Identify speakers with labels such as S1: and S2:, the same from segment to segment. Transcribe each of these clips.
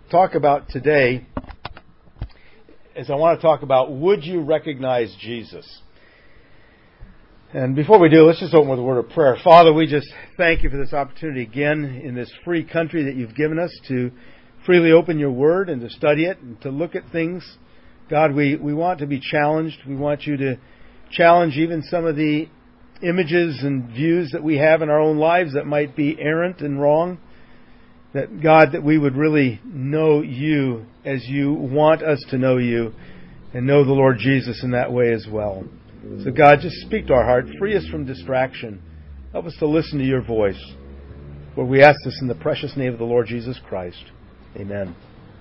S1: talk about today is I want to talk about, would you recognize Jesus? And before we do, let's just open with a word of prayer. Father, we just thank you for this opportunity again in this free country that you've given us to freely open your word and to study it and to look at things. God, we want to be challenged. We want you to challenge even some of the images and views that we have in our own lives that might be errant and wrong. That, God, that we would really know you as you want us to know you and know the Lord Jesus in that way as well. So, God, just speak to our heart. Free us from distraction. Help us to listen to your voice. For we ask this in the precious name of the Lord Jesus Christ. Amen.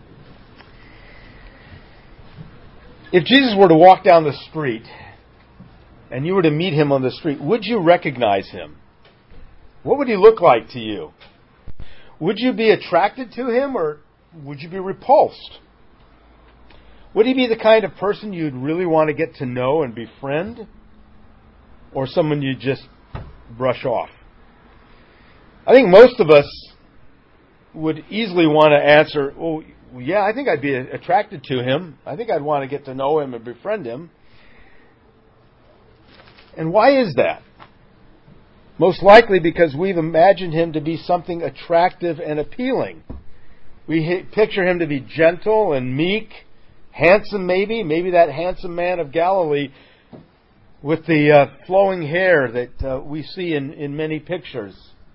S1: If Jesus were to walk down the street and you were to meet him on the street, would you recognize him? What would he look like to you? Would you be attracted to him or would you be repulsed? Would he be the kind of person you'd really want to get to know and befriend? Or someone you'd just brush off? I think most of us would easily want to answer, oh, yeah, I think I'd be attracted to him. I think I'd want to get to know him and befriend him. And why is that? Most likely because we've imagined him to be something attractive and appealing. We picture him to be gentle and meek, handsome maybe that handsome man of Galilee with the flowing hair that we see in many pictures.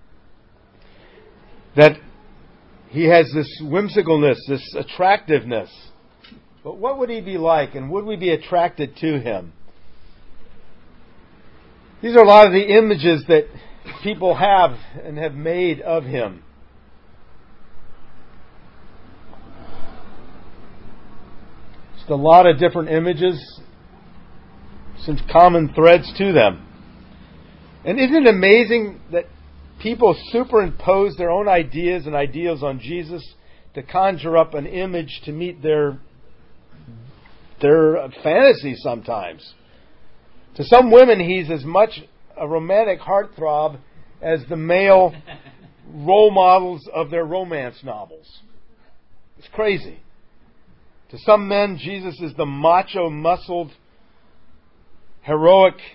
S1: That he has this whimsicalness, this attractiveness. But what would he be like, and would we be attracted to him? These are a lot of the images that people have and have made of him. Just a lot of different images, some common threads to them. And isn't it amazing that people superimpose their own ideas and ideals on Jesus to conjure up an image to meet their fantasy sometimes? To some women, he's as much a romantic heartthrob as the male role models of their romance novels. It's crazy. To some men, Jesus is the macho, muscled, heroic,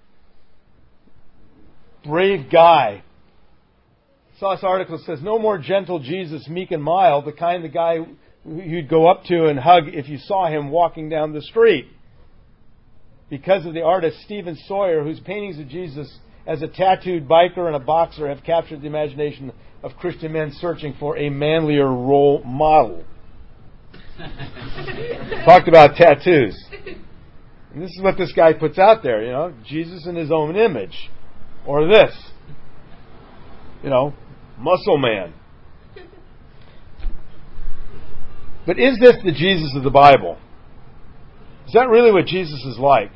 S1: brave guy. I saw this article that says, no more gentle Jesus, meek and mild, the kind of guy you'd go up to and hug if you saw him walking down the street. Because of the artist Stephen Sawyer, whose paintings of Jesus as a tattooed biker and a boxer have captured the imagination of Christian men searching for a manlier role model. Talked about tattoos. And this is what this guy puts out there, Jesus in his own image. Or this, muscle man. But is this the Jesus of the Bible? Is that really what Jesus is like?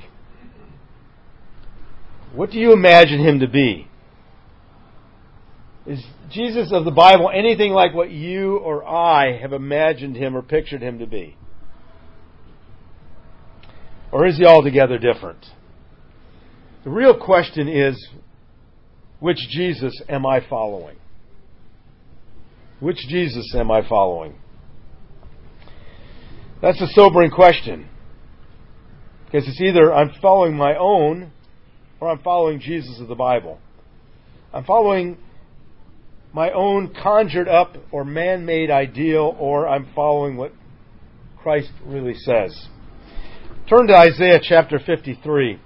S1: What do you imagine him to be? Is Jesus of the Bible anything like what you or I have imagined him or pictured him to be? Or is he altogether different? The real question is, which Jesus am I following? Which Jesus am I following? That's a sobering question. Because it's either I'm following my own or I'm following Jesus of the Bible. I'm following my own conjured up or man-made ideal, or I'm following what Christ really says. Turn to Isaiah chapter 53.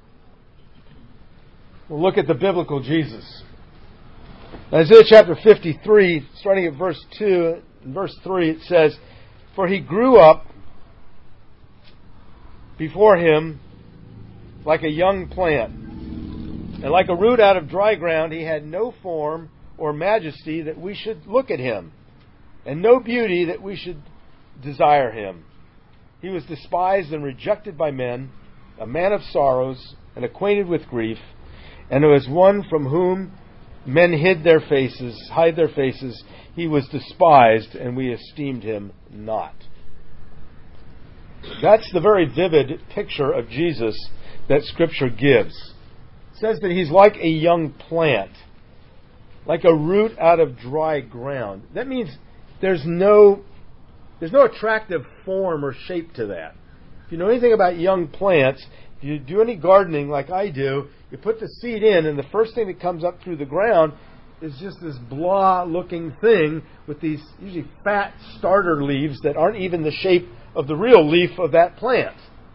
S1: We'll look at the biblical Jesus. Isaiah chapter 53, starting at verse 2 and verse 3, it says, "For he grew up before him like a young plant, and like a root out of dry ground. He had no form or majesty that we should look at him, and no beauty that we should desire him. He was despised and rejected by men, a man of sorrows and acquainted with grief, and as one from whom men hide their faces. He was despised, and we esteemed him not." That's the very vivid picture of Jesus that Scripture gives. It says that he's like a young plant, like a root out of dry ground. That means there's no There's no attractive form or shape to that. If you know anything about young plants, if you do any gardening like I do, you put the seed in, and the first thing that comes up through the ground is just this blah-looking thing with these usually fat starter leaves that aren't even the shape of the real leaf of that plant.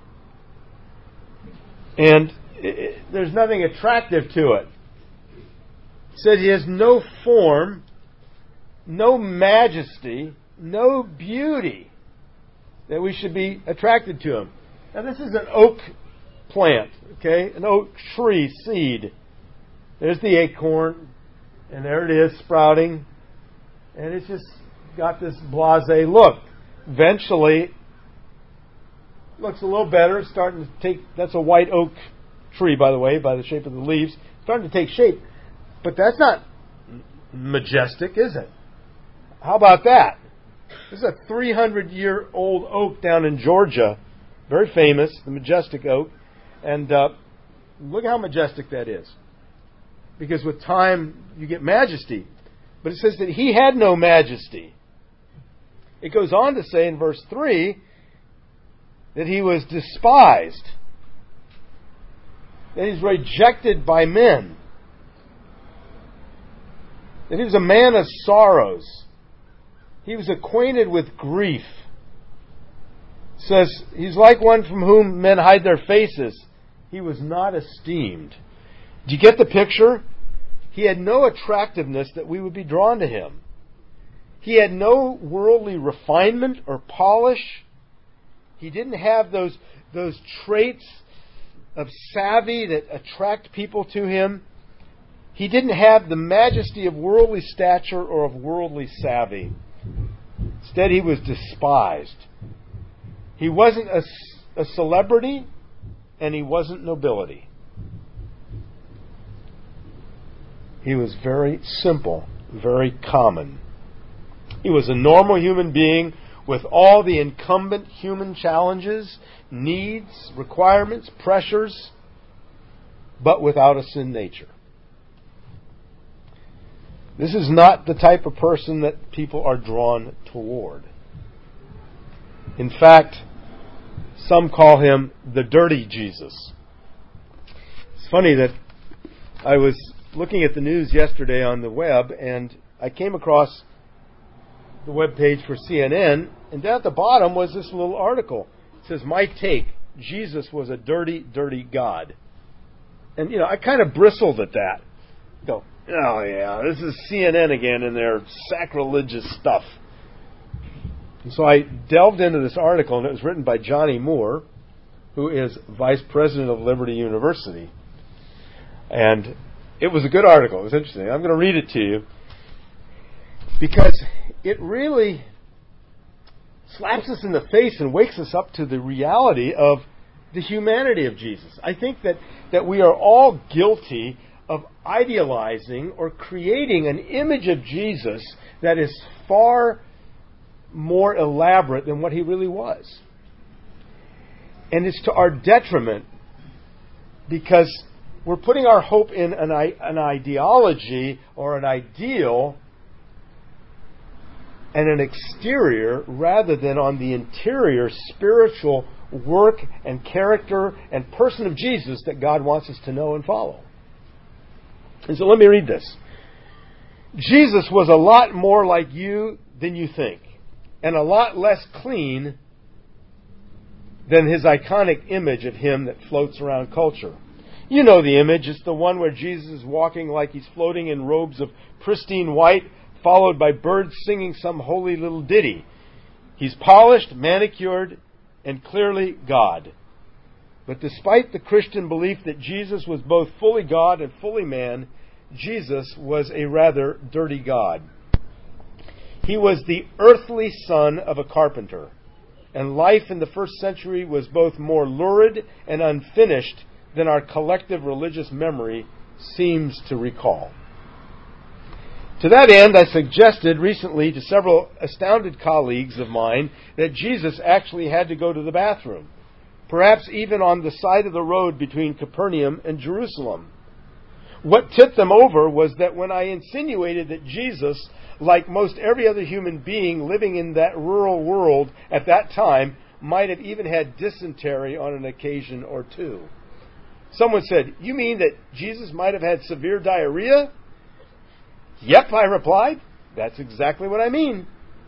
S1: And there's nothing attractive to it. It said he has no form, no majesty, no beauty that we should be attracted to him. Now this is an oak plant, okay? An oak tree seed. There's the acorn, and there it is sprouting. And it's just got this blasé look. Eventually, looks a little better. It's starting to take, that's a white oak tree, by the way, by the shape of the leaves. It's starting to take shape. But that's not majestic, is it? How about that? This is a 300-year-old oak down in Georgia. Very famous, the majestic oak. And look how majestic that is. Because with time, you get majesty. But it says that he had no majesty. It goes on to say in verse 3 that he was despised. That he's rejected by men. That he was a man of sorrows. He was acquainted with grief. It says he's like one from whom men hide their faces. He was not esteemed. Do you get the picture? He had no attractiveness that we would be drawn to him. He had no worldly refinement or polish. He didn't have those traits of savvy that attract people to him. He didn't have the majesty of worldly stature or of worldly savvy. Instead, he was despised. He wasn't a celebrity, and he wasn't nobility. He was very simple, very common. He was a normal human being with all the incumbent human challenges, needs, requirements, pressures, but without a sin nature. This is not the type of person that people are drawn toward. In fact, some call him the dirty Jesus. It's funny that I was looking at the news yesterday on the web, and I came across the web page for CNN, and down at the bottom was this little article. It says, "My take, Jesus was a dirty, dirty God." And, I kind of bristled at that. Go, oh yeah, this is CNN again and their sacrilegious stuff. And so I delved into this article, and it was written by Johnny Moore, who is vice president of Liberty University. And it was a good article. It was interesting. I'm going to read it to you because it really slaps us in the face and wakes us up to the reality of the humanity of Jesus. I think that we are all guilty of idealizing or creating an image of Jesus that is far more elaborate than what he really was. And it's to our detriment because we're putting our hope in an ideology or an ideal and an exterior rather than on the interior spiritual work and character and person of Jesus that God wants us to know and follow. And so let me read this. Jesus was a lot more like you than you think, and a lot less clean than his iconic image of him that floats around culture. You know the image. It's the one where Jesus is walking like he's floating in robes of pristine white, followed by birds singing some holy little ditty. He's polished, manicured, and clearly God. But despite the Christian belief that Jesus was both fully God and fully man, Jesus was a rather dirty God. He was the earthly son of a carpenter, and life in the first century was both more lurid and unfinished than our collective religious memory seems to recall. To that end, I suggested recently to several astounded colleagues of mine that Jesus actually had to go to the bathroom, perhaps even on the side of the road between Capernaum and Jerusalem. What tipped them over was that when I insinuated that Jesus, like most every other human being living in that rural world at that time, might have even had dysentery on an occasion or two. Someone said, "You mean that Jesus might have had severe diarrhea?" "Yep," I replied. "That's exactly what I mean."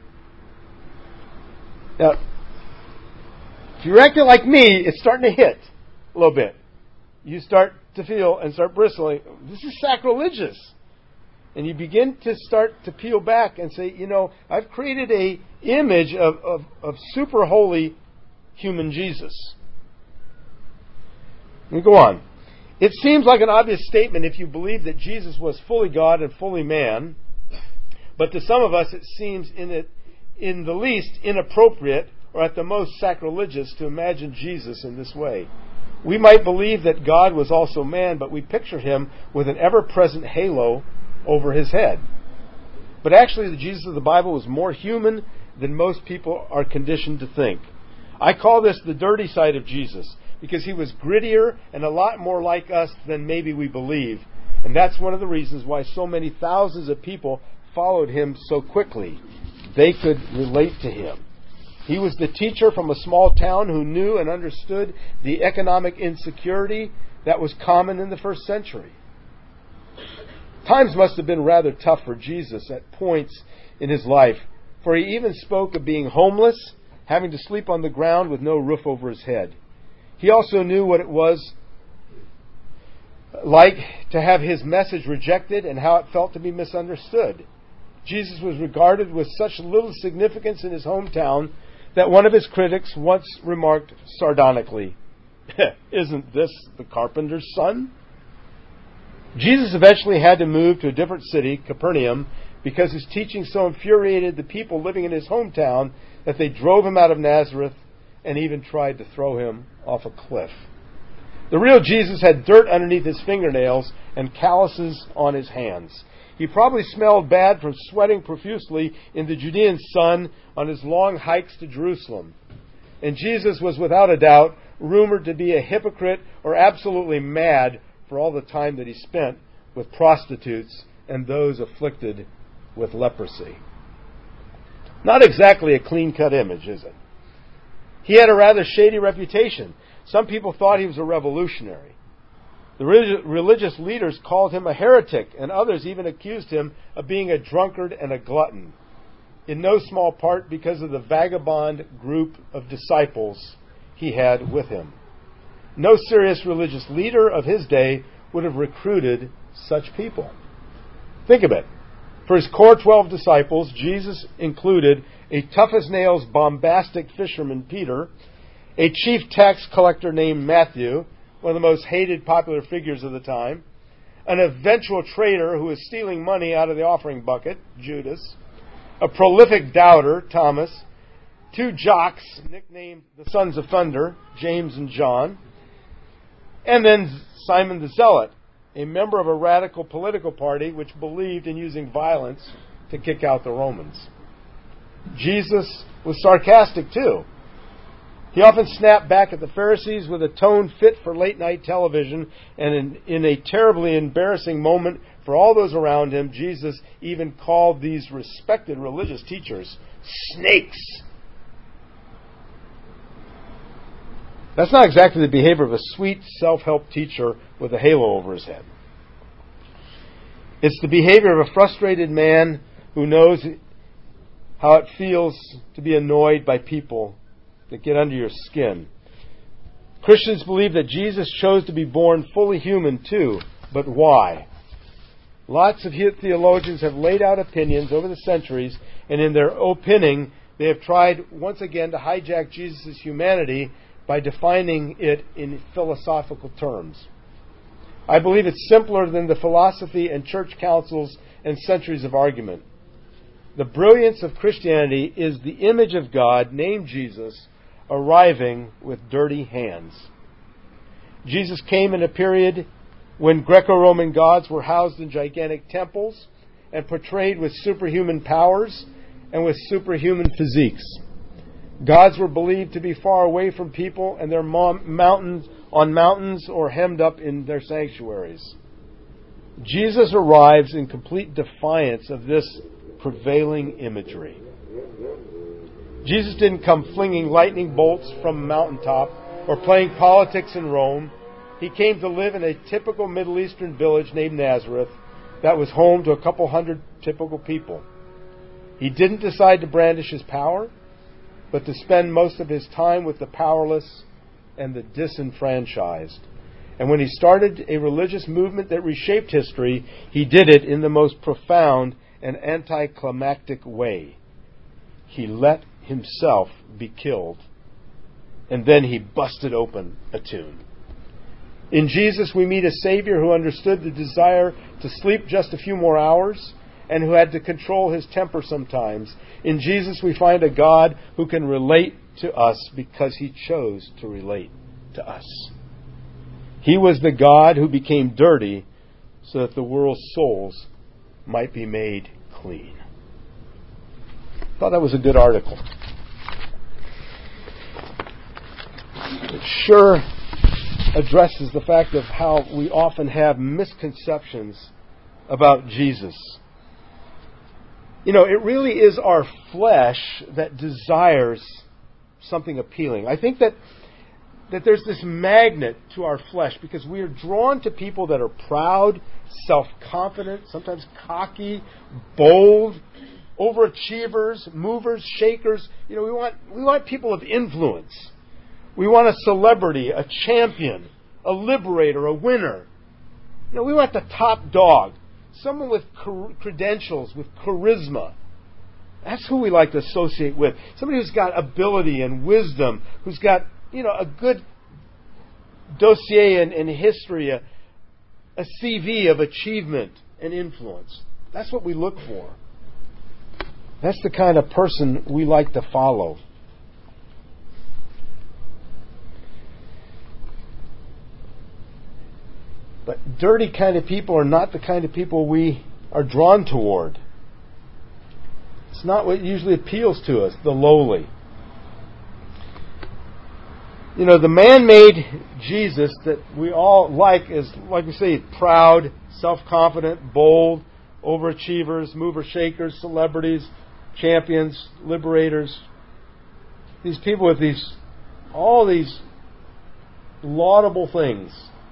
S1: Now, if you're acting like me, it's starting to hit a little bit. You start to feel and start bristling. This is sacrilegious. And you begin to start to peel back and say, I've created a image of super holy human Jesus. Let me go on. It seems like an obvious statement if you believe that Jesus was fully God and fully man, but to some of us it seems in the least inappropriate or at the most sacrilegious to imagine Jesus in this way. We might believe that God was also man, but we picture him with an ever-present halo over his head. But actually, the Jesus of the Bible was more human than most people are conditioned to think. I call this the dirty side of Jesus, because he was grittier and a lot more like us than maybe we believe. And that's one of the reasons why so many thousands of people followed him so quickly. They could relate to him. He was the teacher from a small town who knew and understood the economic insecurity that was common in the first century. Times must have been rather tough for Jesus at points in his life, for he even spoke of being homeless, having to sleep on the ground with no roof over his head. He also knew what it was like to have his message rejected and how it felt to be misunderstood. Jesus was regarded with such little significance in his hometown that one of his critics once remarked sardonically, "Isn't this the carpenter's son?" Jesus eventually had to move to a different city, Capernaum, because his teaching so infuriated the people living in his hometown that they drove him out of Nazareth and even tried to throw him off a cliff. The real Jesus had dirt underneath his fingernails and calluses on his hands. He probably smelled bad from sweating profusely in the Judean sun on his long hikes to Jerusalem. And Jesus was without a doubt rumored to be a hypocrite or absolutely mad for all the time that he spent with prostitutes and those afflicted with leprosy. Not exactly a clean-cut image, is it? He had a rather shady reputation. Some people thought he was a revolutionary. The religious leaders called him a heretic, and others even accused him of being a drunkard and a glutton, in no small part because of the vagabond group of disciples he had with him. No serious religious leader of his day would have recruited such people. Think of it. For his core 12 disciples, Jesus included a tough-as-nails bombastic fisherman, Peter, a chief tax collector named Matthew, one of the most hated popular figures of the time, an eventual traitor who was stealing money out of the offering bucket, Judas, a prolific doubter, Thomas, two jocks nicknamed the Sons of Thunder, James and John, and then Simon the Zealot, a member of a radical political party which believed in using violence to kick out the Romans. Jesus was sarcastic too. He often snapped back at the Pharisees with a tone fit for late-night television, and in a terribly embarrassing moment for all those around him, Jesus even called these respected religious teachers snakes. That's not exactly the behavior of a sweet self-help teacher with a halo over his head. It's the behavior of a frustrated man who knows how it feels to be annoyed by people that get under your skin. Christians believe that Jesus chose to be born fully human too, but why? Lots of theologians have laid out opinions over the centuries, and in their opinion, they have tried once again to hijack Jesus' humanity by defining it in philosophical terms. I believe it's simpler than the philosophy and church councils and centuries of argument. The brilliance of Christianity is the image of God, named Jesus, arriving with dirty hands. Jesus came in a period when Greco-Roman gods were housed in gigantic temples and portrayed with superhuman powers and with superhuman physiques. Gods were believed to be far away from people and their mountains or hemmed up in their sanctuaries. Jesus arrives in complete defiance of this prevailing imagery. Jesus didn't come flinging lightning bolts from a mountaintop or playing politics in Rome. He came to live in a typical Middle Eastern village named Nazareth that was home to a couple hundred typical people. He didn't decide to brandish his power, but to spend most of his time with the powerless and the disenfranchised. And when he started a religious movement that reshaped history, he did it in the most profound and anticlimactic way. He let himself be killed, and then he busted open a tomb. In Jesus, we meet a Savior who understood the desire to sleep just a few more hours and who had to control his temper sometimes. In Jesus, we find a God who can relate to us because he chose to relate to us. He was the God who became dirty so that the world's souls might be made clean. I thought that was a good article. It sure addresses the fact of how we often have misconceptions about Jesus. You know, it really is our flesh that desires something appealing. I think that there's this magnet to our flesh because we are drawn to people that are proud, self-confident, sometimes cocky, bold, overachievers, movers, shakers. You know, we want people of influence. We want a celebrity, a champion, a liberator, a winner. You know, we want the top dog, someone with credentials, with charisma. That's who we like to associate with. Somebody who's got ability and wisdom, who's got, you know, a good dossier in history, a CV of achievement and influence. That's what we look for. That's the kind of person we like to follow. But dirty kind of people are not the kind of people we are drawn toward. It's not what usually appeals to us, the lowly. You know, the man-made Jesus that we all like is, like we say, proud, self-confident, bold, overachievers, mover-shakers, celebrities, champions, liberators. These people with all these laudable things.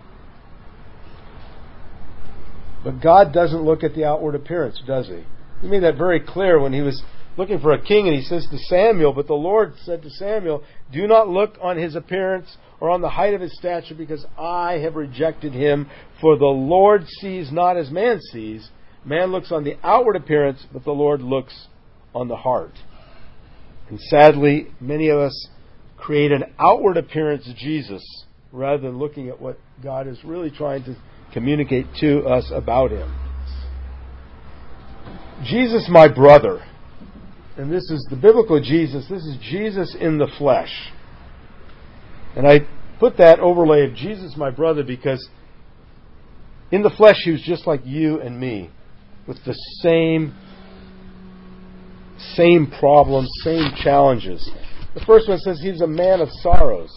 S1: But God doesn't look at the outward appearance, does he? He made that very clear when he was looking for a king, and he says to Samuel, but the Lord said to Samuel, do not look on his appearance or on the height of his stature, because I have rejected him. For the Lord sees not as man sees. Man looks on the outward appearance, but the Lord looks on the heart. And sadly, many of us create an outward appearance of Jesus rather than looking at what God is really trying to communicate to us about him. Jesus, my brother. And this is the biblical Jesus. This is Jesus in the flesh. And I put that overlay of Jesus, my brother, because in the flesh he was just like you and me, with the same problems, same challenges. The first one says he's a man of sorrows.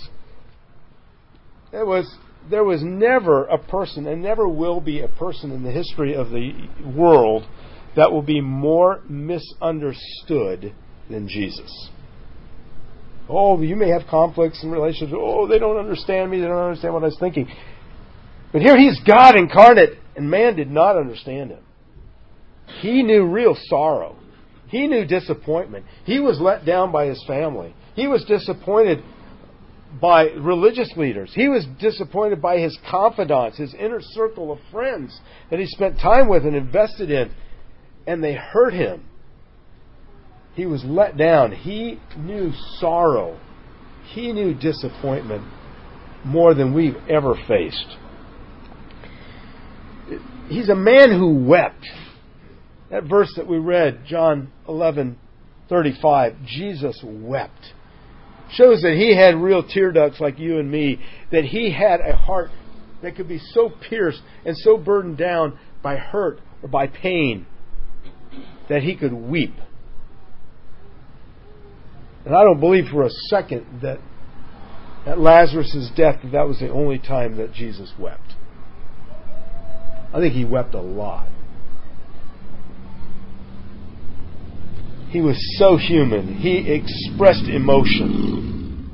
S1: There was never a person, and never will be a person in the history of the world that will be more misunderstood than Jesus. Oh, you may have conflicts and relationships. Oh, they don't understand me. They don't understand what I was thinking. But here he's God incarnate, and man did not understand him. He knew real sorrow. He knew disappointment. He was let down by his family. He was disappointed by religious leaders. He was disappointed by his confidants, his inner circle of friends that he spent time with and invested in, and they hurt him. He was let down. He knew sorrow. He knew disappointment more than we've ever faced. He's a man who wept. That verse that we read, John 11:35, Jesus wept. Shows that he had real tear ducts like you and me, that he had a heart that could be so pierced and so burdened down by hurt or by pain that he could weep. And I don't believe for a second that at Lazarus' death that was the only time that Jesus wept. I think he wept a lot. He was so human. He expressed emotion.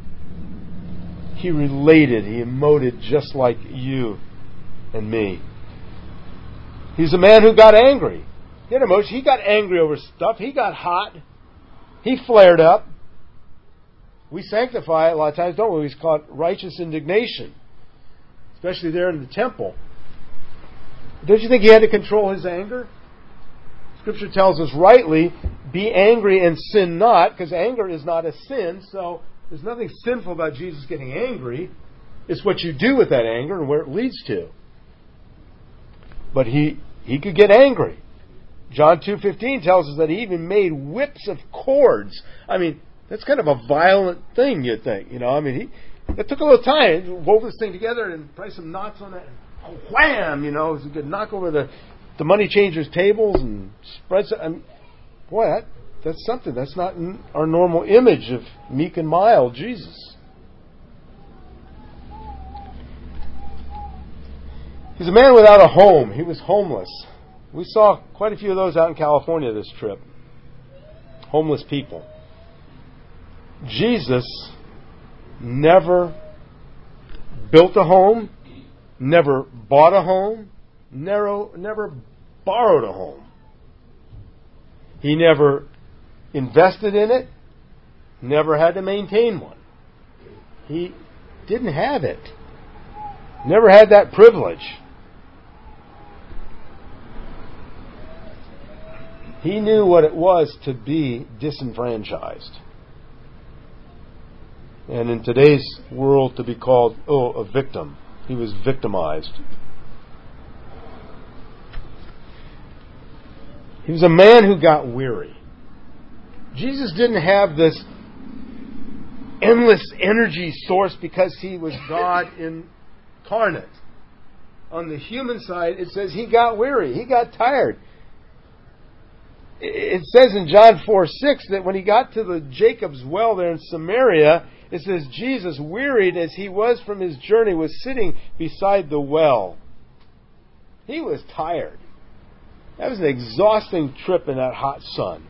S1: He related. He emoted just like you and me. He's a man who got angry. He had emotion. He got angry over stuff. He got hot. He flared up. We sanctify it a lot of times, don't we? We call it righteous indignation, especially there in the temple. Don't you think he had to control his anger? Scripture tells us rightly, be angry and sin not, because anger is not a sin, so there's nothing sinful about Jesus getting angry. It's what you do with that anger and where it leads to. But he could get angry. John 2:15 tells us that he even made whips of cords. I mean, that's kind of a violent thing, you'd think. It took a little time. He wove this thing together and probably some knots on it. And wham! It was a good knock over the money changers' tables and spreads. Boy, that's something. That's not our normal image of meek and mild Jesus. He's a man without a home. He was homeless. We saw quite a few of those out in California this trip. Homeless people. Jesus never built a home, never bought a home, never borrowed a home. He never invested in it, never had to maintain one. He didn't have it. Never had that privilege. He knew what it was to be disenfranchised. And in today's world, to be called, a victim. He was victimized. He was a man who got weary. Jesus didn't have this endless energy source because he was God incarnate. On the human side, it says he got weary. He got tired. It says in John 4:6 that when he got to the Jacob's well there in Samaria, it says Jesus, wearied as he was from his journey, was sitting beside the well. He was tired. That was an exhausting trip in that hot sun.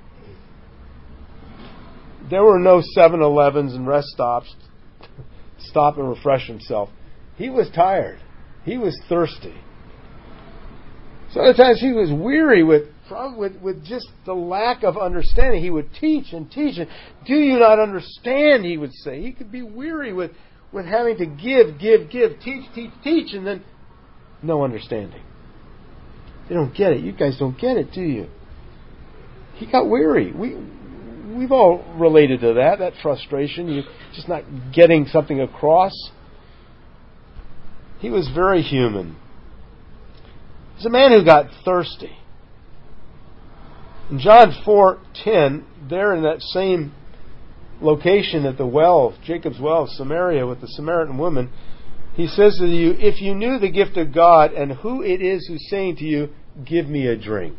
S1: There were no 7-Elevens and rest stops. Stop and refresh himself. He was tired. He was thirsty. Sometimes he was weary with just the lack of understanding. He would teach and teach. And, do you not understand, he would say. He could be weary with having to give, teach, and then no understanding. They don't get it. You guys don't get it, do you? He got weary. We've all related to that frustration. You're just not getting something across. He was very human. He's a man who got thirsty. In John 4:10, there in that same location at the well, Jacob's well of Samaria with the Samaritan woman, he says to you, if you knew the gift of God and who it is who's saying to you, give me a drink.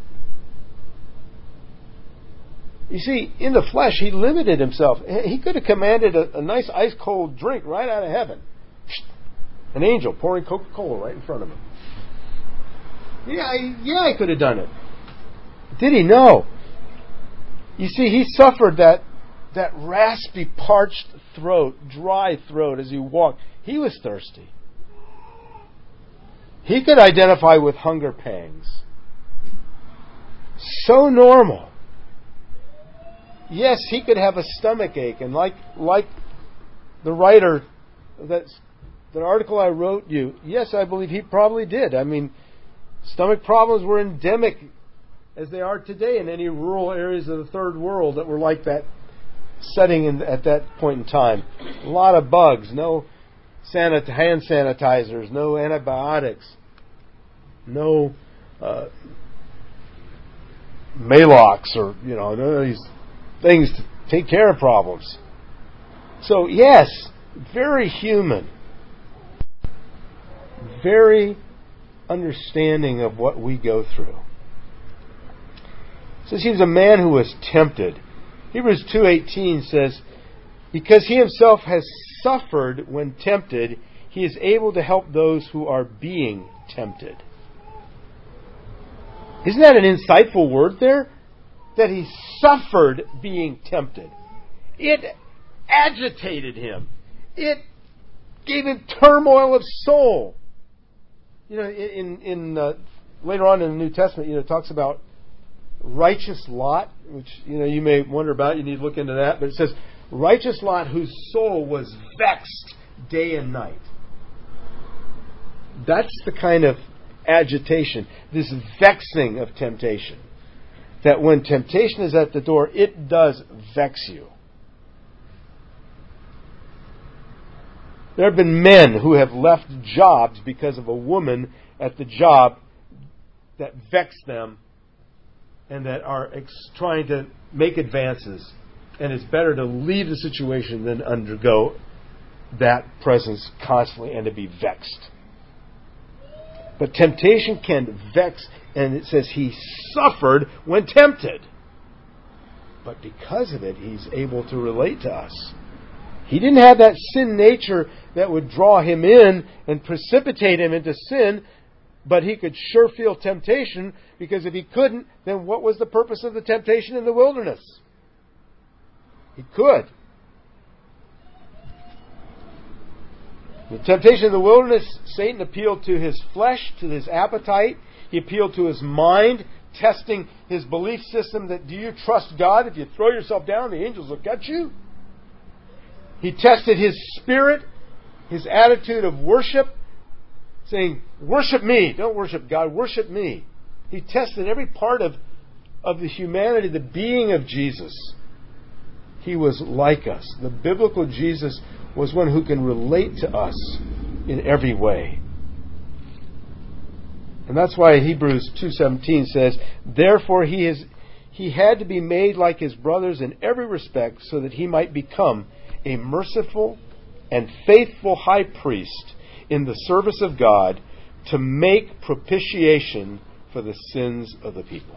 S1: You see, in the flesh, he limited himself. He could have commanded a nice ice cold drink right out of heaven. An angel pouring Coca-Cola right in front of him. Yeah, he could have done it. Did he? No. You see, he suffered that raspy, parched throat, dry throat as he walked. He was thirsty. He could identify with hunger pangs. So normal. Yes, he could have a stomach ache, and like the writer, that article I wrote you, yes, I believe he probably did. I mean, stomach problems were endemic as they are today in any rural areas of the third world that were like that setting at that point in time. A lot of bugs, no hand sanitizers, no antibiotics, no Maalox or none of these things to take care of problems. So yes, very human, very understanding of what we go through. So he was a man who was tempted. Hebrews 2:18 says, because he himself has suffered when tempted, he is able to help those who are being tempted. Isn't that an insightful word there? That he suffered being tempted. It agitated him. It gave him turmoil of soul. In later on in the New Testament, it talks about righteous Lot, which you may wonder about. You need to look into that. But it says, righteous Lot, whose soul was vexed day and night. That's the kind of agitation, this vexing of temptation. That when temptation is at the door, it does vex you. There have been men who have left jobs because of a woman at the job that vex them and that are trying to make advances. And it's better to leave the situation than undergo that presence constantly and to be vexed. But temptation can vex, and it says he suffered when tempted. But because of it, he's able to relate to us. He didn't have that sin nature that would draw him in and precipitate him into sin, but he could sure feel temptation, because if he couldn't, then what was the purpose of the temptation in the wilderness? He could. The temptation in the wilderness, Satan appealed to his flesh, to his appetite. He appealed to his mind, testing his belief system that, do you trust God? If you throw yourself down, the angels will get you. He tested his spirit, his attitude of worship, saying, worship me. Don't worship God, worship me. He tested every part of the humanity, the being of Jesus. He was like us. The biblical Jesus was one who can relate to us in every way. And that's why Hebrews 2:17 says, therefore he had to be made like his brothers in every respect, so that he might become a merciful and faithful high priest in the service of God, to make propitiation for the sins of the people.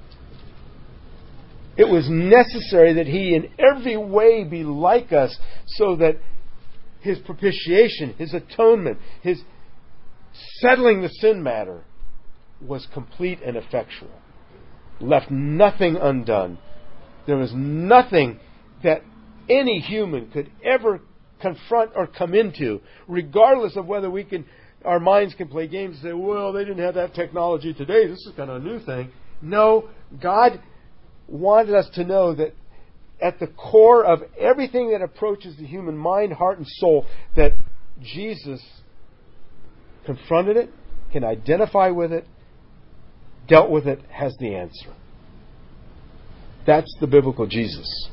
S1: It was necessary that he in every way be like us, so that his propitiation, his atonement, his settling the sin matter was complete and effectual. Left nothing undone. There was nothing that any human could ever confront or come into, regardless of whether our minds can play games and say, well, they didn't have that technology today, this is kind of a new thing. No, God wanted us to know that at the core of everything that approaches the human mind, heart, and soul, that Jesus confronted it, can identify with it, dealt with it, has the answer. That's the biblical Jesus.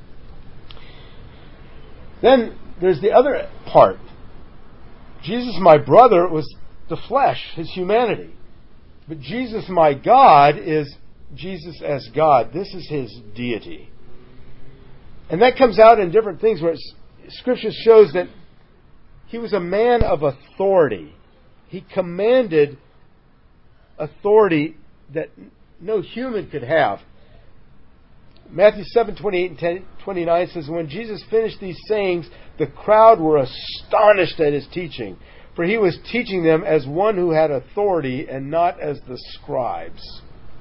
S1: Then there's the other part. Jesus, my brother, was the flesh, his humanity. But Jesus, my God, is Jesus as God. This is his deity. And that comes out in different things where Scripture shows that he was a man of authority. He commanded authority that no human could have. Matthew 7:28 and 29 says, when Jesus finished these sayings, the crowd were astonished at his teaching, for he was teaching them as one who had authority and not as the scribes.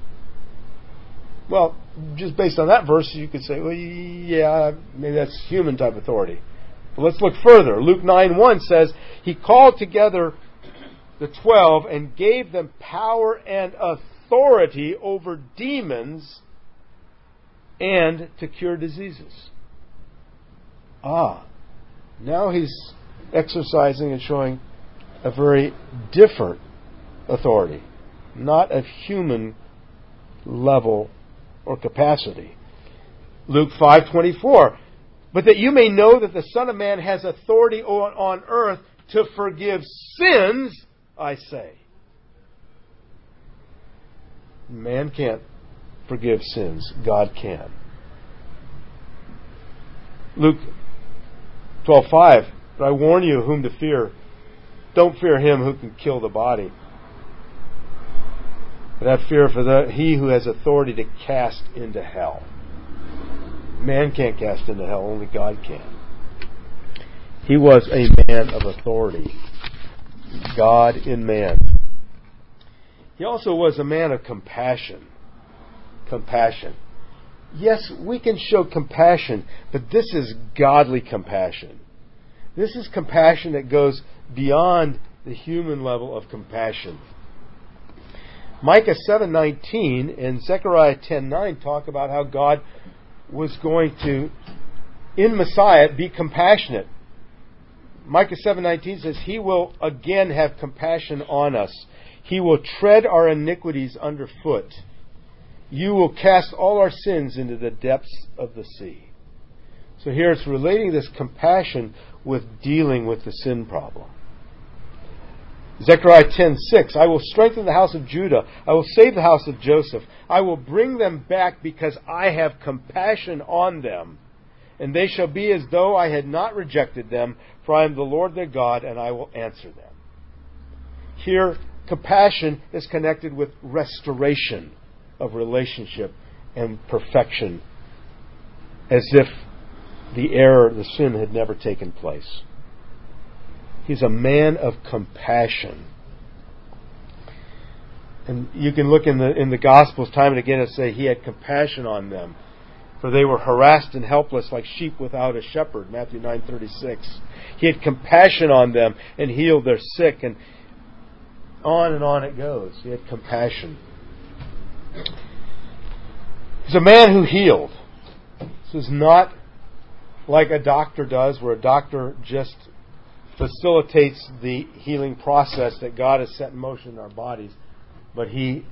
S1: Well, just based on that verse, you could say, well, yeah, maybe that's human type authority. But let's look further. Luke 9:1 says, he called together the 12 and gave them power and authority over demons and to cure diseases. Now he's exercising and showing a very different authority, not of human level or capacity. Luke 5:24, but that you may know that the Son of Man has authority on earth to forgive sins, I say. Man can't forgive sins. God can. Luke 12:5, but I warn you whom to fear. Don't fear him who can kill the body, but have fear for he who has authority to cast into hell. Man can't cast into hell, only God can. He was a man of authority. God in man. He also was a man of compassion. Compassion. Yes, we can show compassion, but this is godly compassion. This is compassion that goes beyond the human level of compassion. Micah 7:19 and Zechariah 10:9 talk about how God was going to, in Messiah, be compassionate. Micah 7:19 says, He will again have compassion on us. He will tread our iniquities underfoot. You will cast all our sins into the depths of the sea. So here it's relating this compassion with dealing with the sin problem. Zechariah 10:6, I will strengthen the house of Judah. I will save the house of Joseph. I will bring them back because I have compassion on them. And they shall be as though I had not rejected them, for I am the Lord their God, and I will answer them. Here, compassion is connected with restoration of relationship and perfection, as if the error, the sin, had never taken place. He's a man of compassion. And you can look in the Gospels time and again and say he had compassion on them, for they were harassed and helpless like sheep without a shepherd, Matthew 9:36. He had compassion on them and healed their sick, and on it goes. He had compassion. He's a man who healed. This is not like a doctor does, where a doctor just facilitates the healing process that God has set in motion in our bodies, but he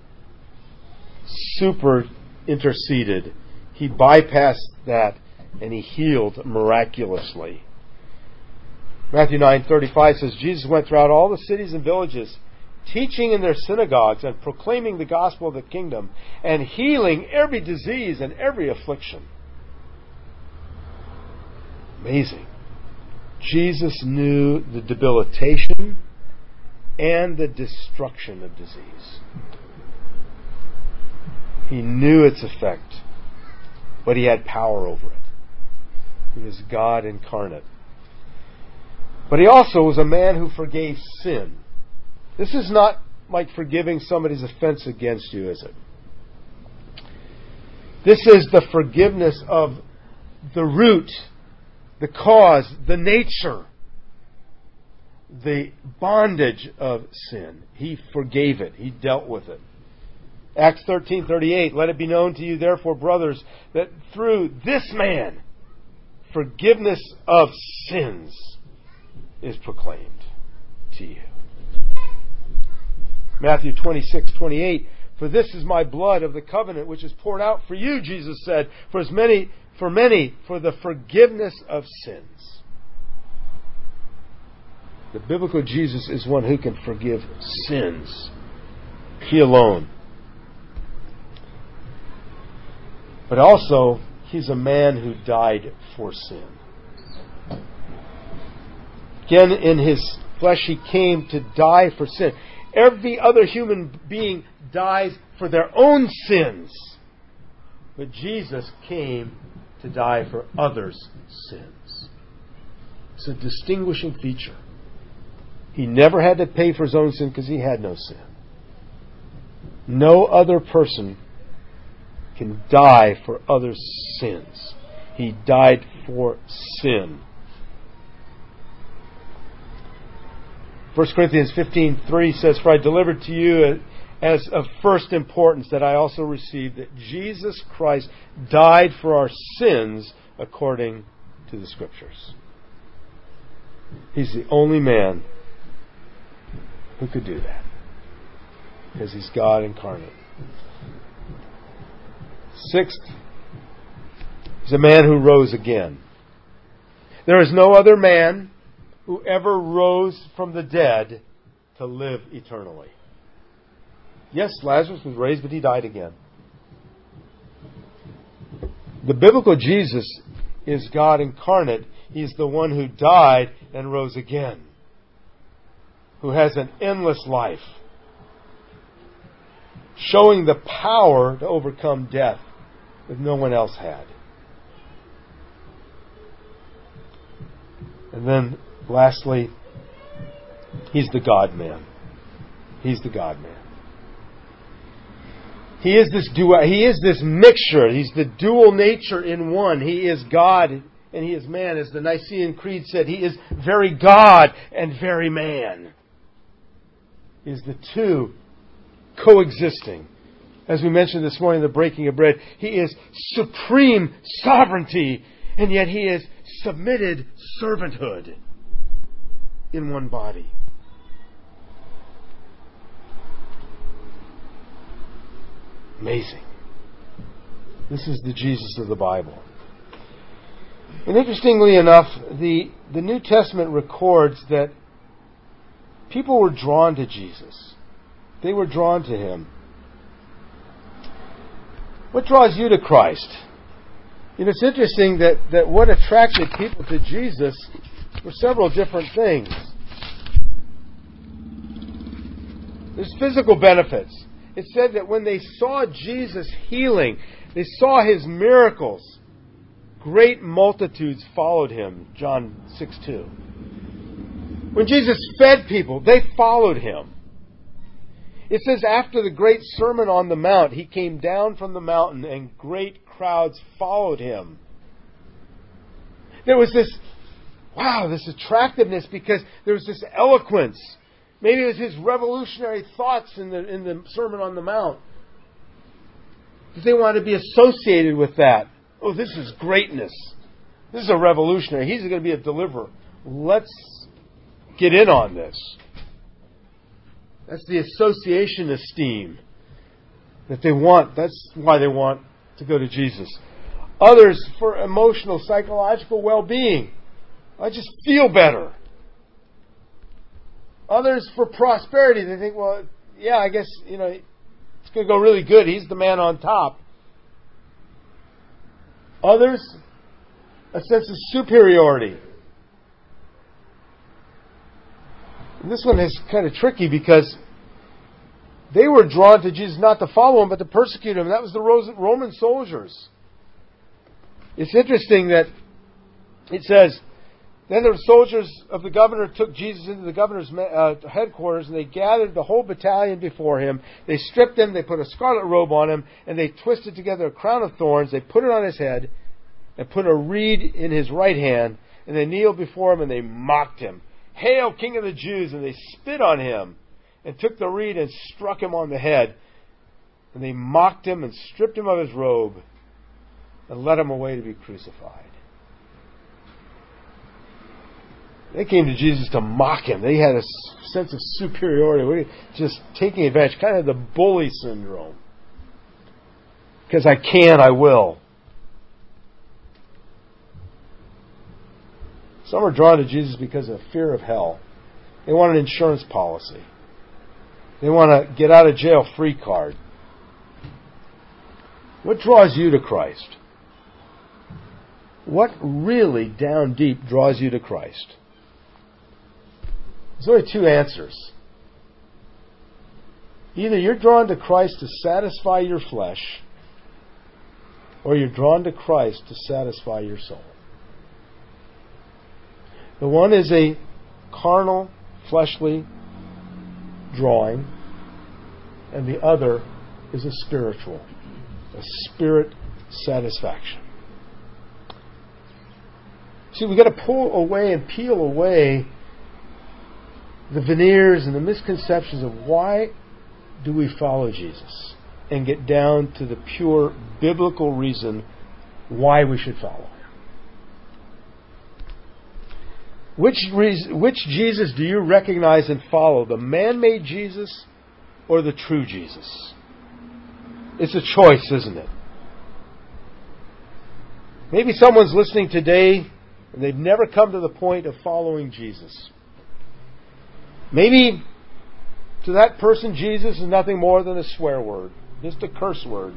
S1: super interceded. He bypassed that and he healed miraculously. Matthew 9:35 says, Jesus went throughout all the cities and villages, teaching in their synagogues and proclaiming the gospel of the kingdom and healing every disease and every affliction. Amazing. Jesus knew the debilitation and the destruction of disease. He knew its effect, but he had power over it. He was God incarnate. But he also was a man who forgave sin. This is not like forgiving somebody's offense against you, is it? This is the forgiveness of the root, the cause, the nature, the bondage of sin. He forgave it. He dealt with it. Acts 13:38, let it be known to you, therefore, brothers, that through this man, forgiveness of sins is proclaimed to you. Matthew 26:28, for this is my blood of the covenant which is poured out for you, Jesus said, for many, for the forgiveness of sins. The biblical Jesus is one who can forgive sins. He alone. But also, he's a man who died for sin. Again, in his flesh, he came to die for sin. Every other human being dies for their own sins. But Jesus came to die for others' sins. It's a distinguishing feature. He never had to pay for his own sin because he had no sin. No other person can die for others' sins. He died for sin. 1 Corinthians 15:3 says, for I delivered to you as of first importance that I also received that Jesus Christ died for our sins according to the Scriptures. He's the only man who could do that, because he's God incarnate. Sixth, he's a man who rose again. There is no other man who ever rose from the dead to live eternally. Yes, Lazarus was raised, but he died again. The biblical Jesus is God incarnate. He's the one who died and rose again, who has an endless life, showing the power to overcome death that no one else had. And then, lastly, he's the God-man. He's the God-man. He is this mixture. He's the dual nature in one. He is God and He is man. As the Nicene Creed said, He is very God and very man. He is the two coexisting. As we mentioned this morning, the breaking of bread, He is supreme sovereignty, and yet He is submitted servanthood in one body. Amazing. This is the Jesus of the Bible. And interestingly enough, the New Testament records that people were drawn to Jesus. They were drawn to Him. What draws you to Christ? It's interesting that what attracted people to Jesus were several different things. There's physical benefits. It said that when they saw Jesus healing, they saw His miracles, great multitudes followed Him, John 6:2. When Jesus fed people, they followed Him. It says after the great Sermon on the Mount, He came down from the mountain and great crowds followed Him. There was this attractiveness because there was this eloquence. Maybe it was His revolutionary thoughts in the Sermon on the Mount. Because they wanted to be associated with that. Oh, this is greatness. This is a revolutionary. He's going to be a deliverer. Let's get in on this. That's the association esteem that they want. That's why they want to go to Jesus. Others for emotional, psychological well-being. I just feel better. Others for prosperity. They think, well, yeah, I guess, it's going to go really good. He's the man on top. Others, a sense of superiority. And this one is kind of tricky because they were drawn to Jesus not to follow Him, but to persecute Him. That was the Roman soldiers. It's interesting that it says, then the soldiers of the governor took Jesus into the governor's headquarters, and they gathered the whole battalion before Him. They stripped Him, they put a scarlet robe on Him, and they twisted together a crown of thorns. They put it on His head, and put a reed in His right hand, and they kneeled before Him, and they mocked Him. Hail, King of the Jews! And they spit on Him, and took the reed and struck Him on the head. And they mocked Him, and stripped Him of His robe, and led Him away to be crucified. They came to Jesus to mock Him. They had a sense of superiority. We're just taking advantage, kind of the bully syndrome. Because I can, I will. Some are drawn to Jesus because of fear of hell. They want an insurance policy. They want a get out of jail free card. What draws you to Christ? What really down deep draws you to Christ? There's only two answers. Either you're drawn to Christ to satisfy your flesh, or you're drawn to Christ to satisfy your soul. The one is a carnal, fleshly drawing, and the other is a spiritual, a spirit satisfaction. See, we've got to pull away and peel away the veneers and the misconceptions of why do we follow Jesus, and get down to the pure biblical reason why we should follow Him. Which Jesus do you recognize and follow? The man-made Jesus or the true Jesus? It's a choice, isn't it? Maybe someone's listening today and they've never come to the point of following Jesus. Maybe to that person, Jesus is nothing more than a swear word, just a curse word.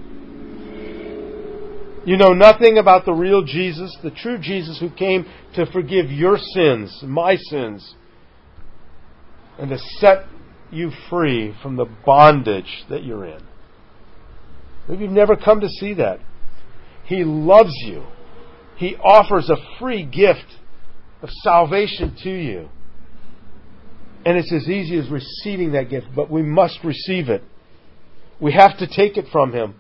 S1: You know nothing about the real Jesus, the true Jesus who came to forgive your sins, my sins, and to set you free from the bondage that you're in. Maybe you've never come to see that. He loves you. He offers a free gift of salvation to you. And it's as easy as receiving that gift, but we must receive it. We have to take it from Him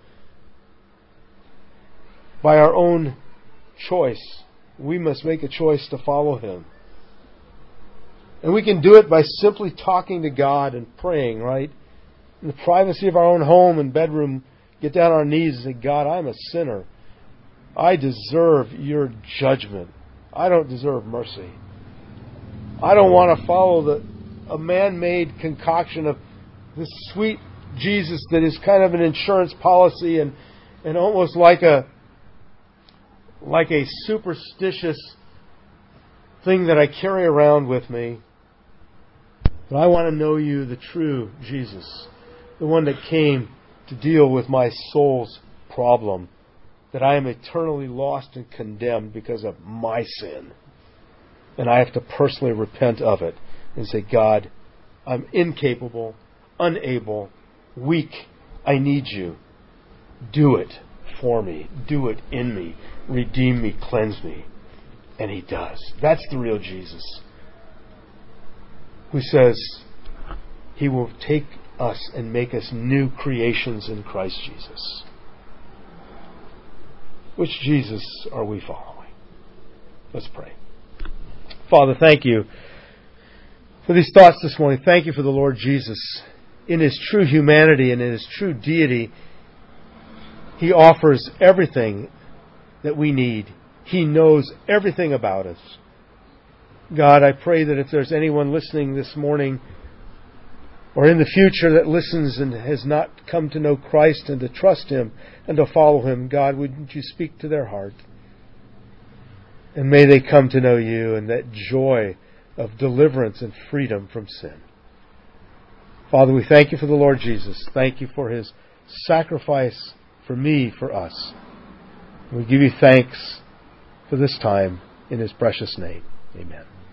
S1: by our own choice. We must make a choice to follow Him. And we can do it by simply talking to God and praying, right? In the privacy of our own home and bedroom, get down on our knees and say, God, I'm a sinner. I deserve your judgment. I don't deserve mercy. I don't want to follow a man-made concoction of this sweet Jesus that is kind of an insurance policy and almost like a superstitious thing that I carry around with me. But I want to know you, the true Jesus, the one that came to deal with my soul's problem, that I am eternally lost and condemned because of my sin. And I have to personally repent of it and say, God, I'm incapable, unable, weak. I need you. Do it for me. Do it in me. Redeem me. Cleanse me. And He does. That's the real Jesus, who says He will take us and make us new creations in Christ Jesus. Which Jesus are we following? Let's pray. Father, thank you for these thoughts this morning. Thank you for the Lord Jesus. In His true humanity and in His true deity, He offers everything that we need. He knows everything about us. God, I pray that if there's anyone listening this morning or in the future that listens and has not come to know Christ and to trust Him and to follow Him, God, would you speak to their heart? And may they come to know you and that joy of deliverance and freedom from sin. Father, we thank you for the Lord Jesus. Thank you for His sacrifice for me, for us. We give you thanks for this time in His precious name. Amen.